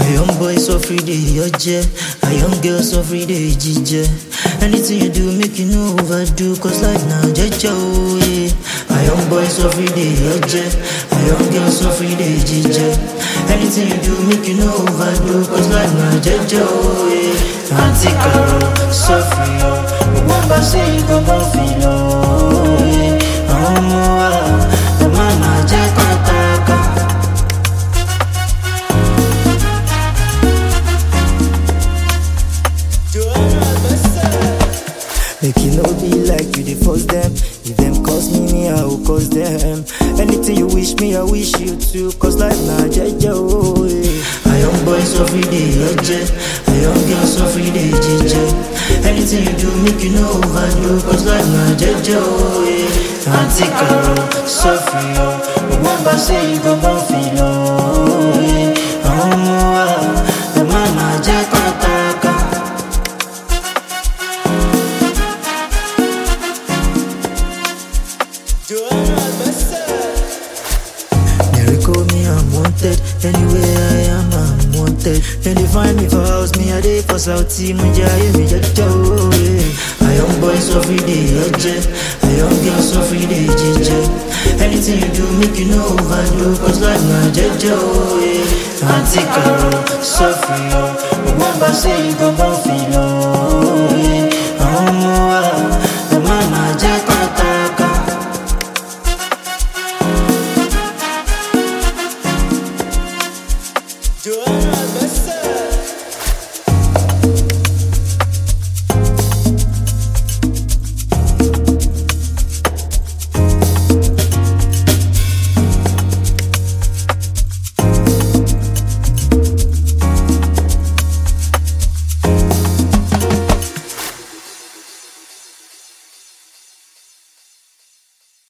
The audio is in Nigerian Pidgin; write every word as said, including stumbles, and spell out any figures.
A young boy so free day, oje. A young girl so free day, jije. Anything you do, make you no overdo. Cause life now, jeje, oh yeah. A young boy so free day, oje. A young girl so free day, jije. Anything you do, make you no overdo. Cause life now, jeje, oh yeah. Auntie Carol, so free, oh. Remember say you go born feel, oh yeah. Oh, oh, the mama, jeje, taka. Make it no be like you dey force them. If them cause me, me I will cause them. Anything you wish me, I wish you too. Cause life na jeje, oh yeah. A young boy so free day, oje. A young girl so free day, jije. Anything you do, make you no overdo. Cause life na jeje, oh yeah. Auntie Carol, so free, oh. Remember say you go born feel, oh yeah. Oh, oh, the mama jeje, taka. They call me unwanted. Anywhere I am, I'm wanted. Then they find me for house, me a day for Southie. Munja, yeah, me just oh yeah. A young boy so free day, oje. A young girl so free day, jije. Anything you do, make you no overdo. Cause life na jeje, oh yeah. Auntie Carol, so free, oh. Remember say you go born feel, oh yeah. Oh,